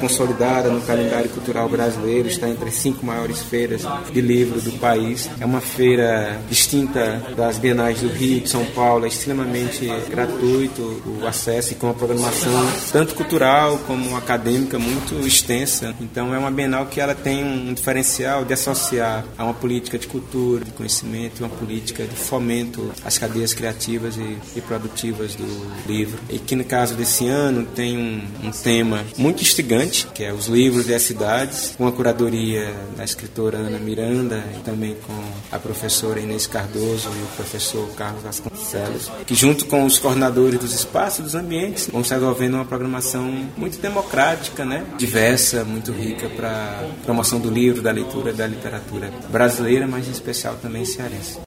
consolidada no calendário cultural brasileiro, está entre as 5 maiores feiras de livro do país. É uma feira distinta das Bienais do Rio, de São Paulo, é extremamente gratuito o acesso e com uma programação tanto cultural como acadêmica muito extensa. Então é uma Bienal que ela tem um diferencial de associar a uma política de cultura, de conhecimento, uma política de fomento às cadeias criativas e produtivas do livro. E que no caso desse ano tem um tema muito instigante, que é os livros e as cidades, com a curadoria da escritora Ana Miranda e também com a professora Inês Cardoso e o professor Carlos Vasconcelos, que junto com os coordenadores dos espaços, dos ambientes, vão estar desenvolvendo uma programação muito democrática, né? Diversa, muito rica para a promoção do livro, da leitura, da literatura brasileira, mas em especial também cearense.